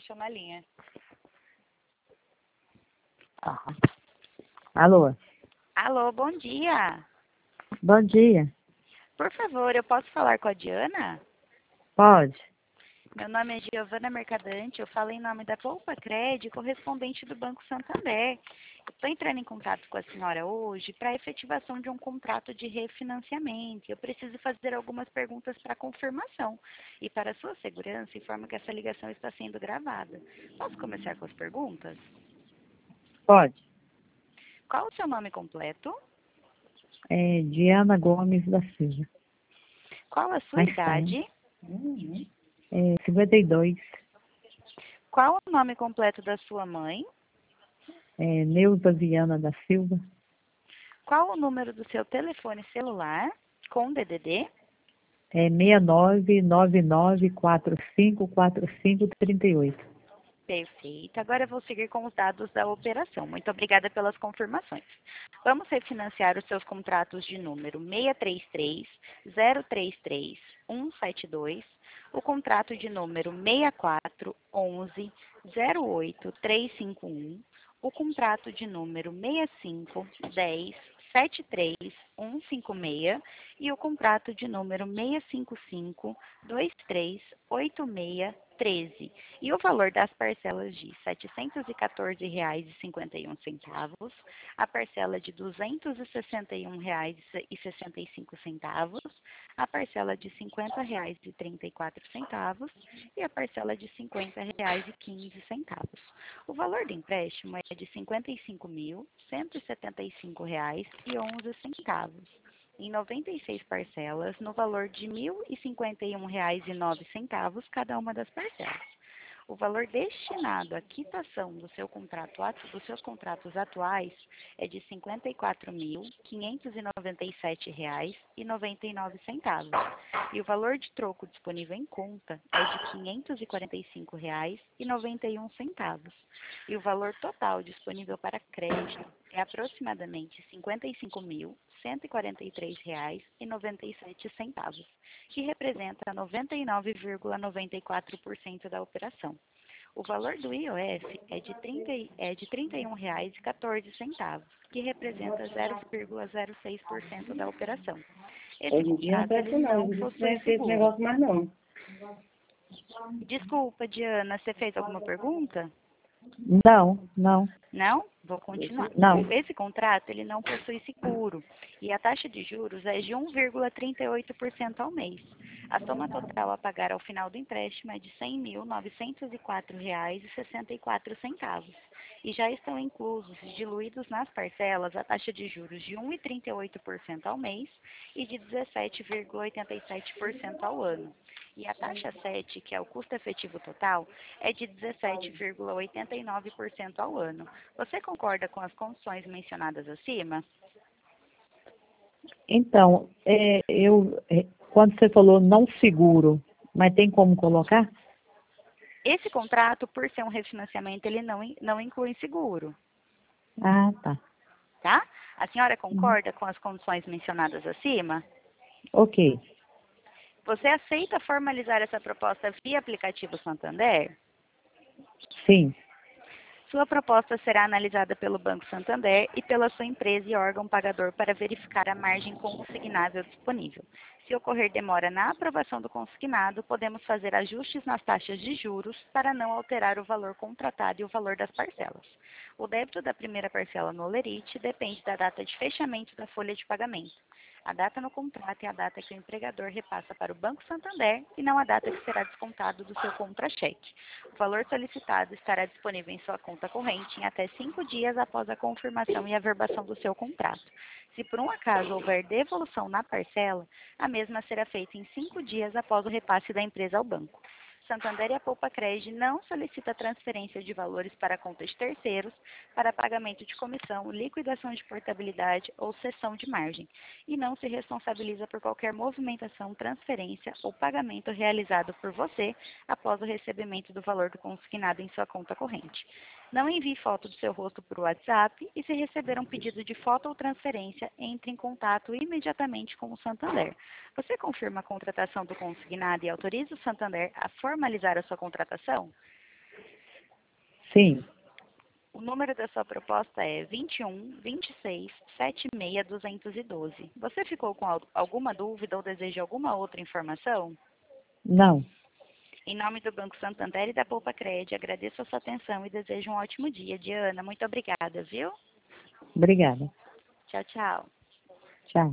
deixou na linha. Ah. Alô? Alô, bom dia. Bom dia. Por favor, eu posso falar com a Diana? Pode? Meu nome é Giovana Mercadante, eu falo em nome da Poupa Cred, correspondente do Banco Santander. Eu estou entrando em contato com a senhora hoje para a efetivação de um contrato de refinanciamento. Eu preciso fazer algumas perguntas para confirmação. E para sua segurança, informo que essa ligação está sendo gravada. Posso começar com as perguntas? Pode. Qual o seu nome completo? É Diana Gomes da Silva. Qual a sua Mais idade? 52. Qual o nome completo da sua mãe? Neuza Viana da Silva. Qual o número do seu telefone celular com DDD? 6999454538. Perfeito. Agora eu vou seguir com os dados da operação. Muito obrigada pelas confirmações. Vamos refinanciar os seus contratos de número 633, 033, 172, o contrato de número 64, 11, 08, 351, o contrato de número 65, 10, 73, 156 e o contrato de número 655, 23, 86, 13. E o valor das parcelas de R$ 714,51, a parcela de R$ 261,65, a parcela de R$ 50,34 e a parcela de R$ 50,15. O valor do empréstimo é de R$ 55.175,11 em 96 parcelas, no valor de R$ 1.051,09 cada uma das parcelas. O valor destinado à quitação do seu contrato, dos seus contratos atuais é de R$ 54.597,99. E o valor de troco disponível em conta é de R$ 545,91. E o valor total disponível para crédito é aproximadamente R$ 55.143,97, que representa 99,94% da operação. O valor do IOF é de R$ 31,14, que representa 0,06% da operação. Esse Hoje em dia não contrato presta ele não, não não possui presta esse seguro. negócio mais não. Desculpa, Diana, você fez alguma pergunta? Não, não, Não? Vou continuar. não. Esse contrato ele não possui seguro e a taxa de juros é de 1,38% ao mês. A soma total a pagar ao final do empréstimo é de R$ 100.904,64 e já estão inclusos e diluídos nas parcelas a taxa de juros de 1,38% ao mês e de 17,87% ao ano. E a taxa 7, que é o custo efetivo total, é de 17,89% ao ano. Você concorda com as condições mencionadas acima? Então, quando você falou não seguro, mas tem como colocar? Esse contrato, por ser um refinanciamento, ele não inclui seguro, Ah, tá. tá? A senhora concorda com as condições mencionadas acima? Ok. Você aceita formalizar essa proposta via aplicativo Santander? Sim. Sua proposta será analisada pelo Banco Santander e pela sua empresa e órgão pagador para verificar a margem consignável disponível. Se ocorrer demora na aprovação do consignado, podemos fazer ajustes nas taxas de juros para não alterar o valor contratado e o valor das parcelas. O débito da primeira parcela no Olerite depende da data de fechamento da folha de pagamento. A data no contrato é a data que o empregador repassa para o Banco Santander e não a data que será descontado do seu contra-cheque. O valor solicitado estará disponível em sua conta corrente em até 5 dias após a confirmação e averbação do seu contrato. Se por um acaso houver devolução na parcela, a mesma será feita em 5 dias após o repasse da empresa ao banco. Santander e a Poupa Cred não solicita transferência de valores para contas de terceiros para pagamento de comissão, liquidação de portabilidade ou cessão de margem e não se responsabiliza por qualquer movimentação, transferência ou pagamento realizado por você após o recebimento do valor do consignado em sua conta corrente. Não envie foto do seu rosto por WhatsApp e se receber um pedido de foto ou transferência, entre em contato imediatamente com o Santander. Você confirma a contratação do consignado e autoriza o Santander a formalizar a sua contratação? Sim. O número da sua proposta é 21 26 76 212. Você ficou com alguma dúvida ou deseja alguma outra informação? Não. Em nome do Banco Santander e da Poupa Cred, agradeço a sua atenção e desejo um ótimo dia. Diana, muito obrigada, viu? Obrigada. Tchau, tchau. Tchau.